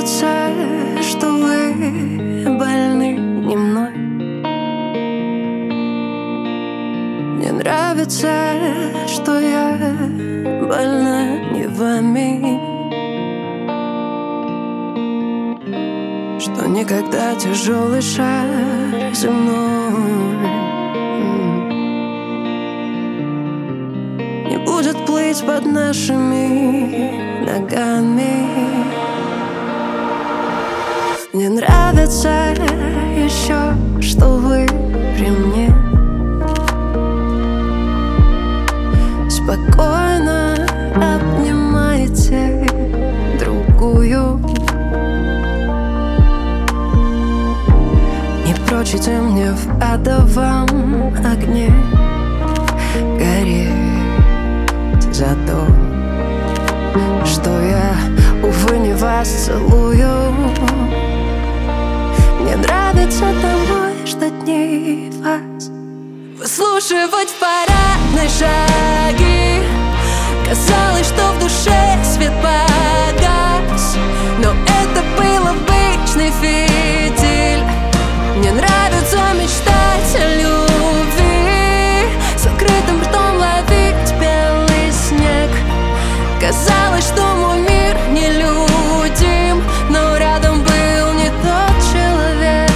нравится, что вы больны не мной. Мне нравится, что я больна не вами, что никогда тяжелый шар земной не будет плыть под нашими ногами. Мне нравится еще, что вы при мне спокойно обнимаете другую. Не прочите мне в адовом огне гореть за то, что я, увы, не вас целую. Мне нравится домой ждать не вас, выслушивать в парадной шаги. Казалось, что в душе свет погас, но это был обычный фитиль. Мне нравится мечтать о любви, с открытым ртом ловить белый снег. Казалось, что мой мир нелюдим, но рядом был не тот человек.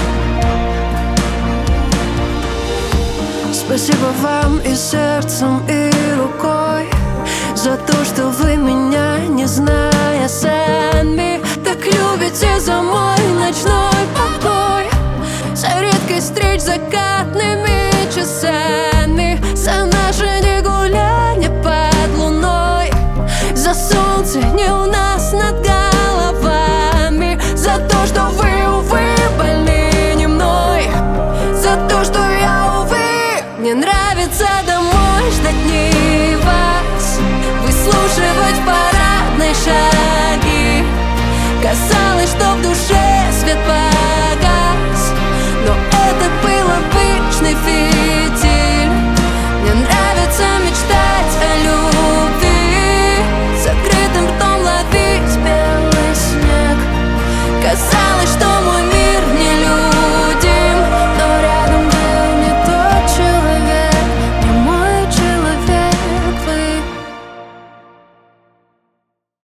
Спасибо вам и сердцем, и рукой за то, что вы меня, не зная сами, так любите за мой ночной покой, за редкость встреч закатными.